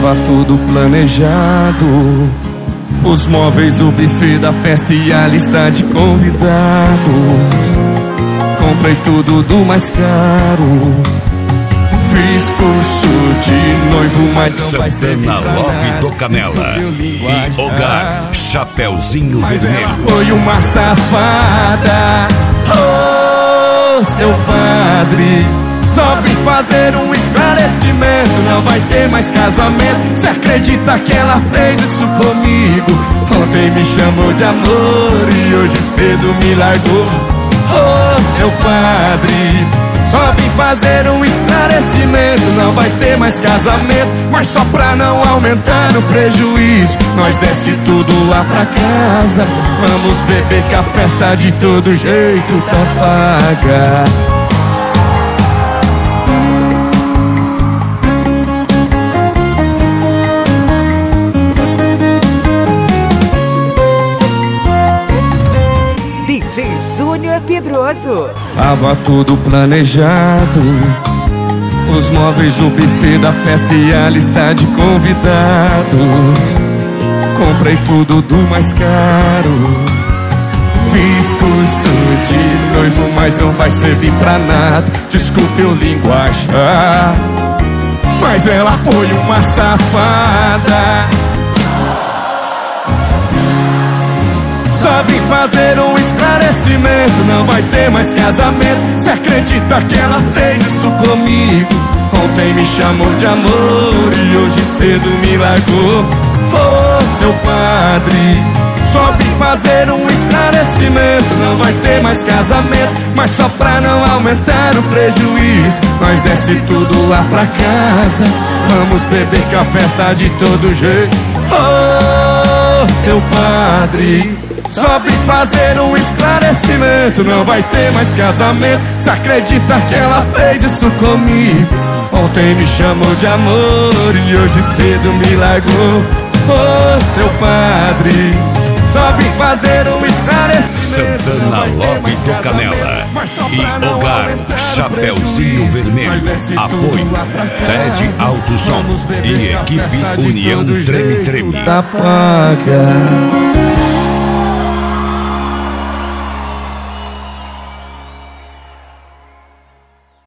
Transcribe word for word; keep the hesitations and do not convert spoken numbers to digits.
Tava tudo planejado, os móveis, o buffet da festa e a lista de convidados. Comprei tudo do mais caro, fiz curso de noivo, mas não vai ser Santana Love do Canela e Hogar Chapeuzinho Vermelho. Foi uma safada, oh, seu padre. Só vim fazer um esclarecimento, não vai ter mais casamento. Cê acredita que ela fez isso comigo? Ontem me chamou de amor e hoje cedo me largou. Oh, seu padre, só vim fazer um esclarecimento, não vai ter mais casamento. Mas só pra não aumentar o prejuízo, nós desce tudo lá pra casa. Vamos beber que a festa de todo jeito tá paga. D J Júnior Pedroso. Tava tudo planejado, os móveis, o buffet da festa e a lista de convidados. Comprei tudo do mais caro, fiz curso de noivo, mas não vai servir pra nada. Desculpe o linguajar, mas ela foi uma safada. Só vim fazer um esclarecimento, não vai ter mais casamento. Cê acredita que ela fez isso comigo? Ontem me chamou de amor e hoje cedo me largou. Oh, seu padre, só vim fazer um esclarecimento, não vai ter mais casamento. Mas só pra não aumentar o prejuízo, nós desce tudo lá pra casa. Vamos beber que a festa de todo jeito. Oh, seu padre, só vim fazer um esclarecimento, não vai ter mais casamento. Cê acredita que ela fez isso comigo? Ontem me chamou de amor e hoje cedo me largou. Oh, seu padre, só vim fazer um esclarecimento. Santana Love do Canela e Hogar Chapeuzinho Vermelho. Apoio Ted Alto Som e equipe União Treme Treme. Tá paga.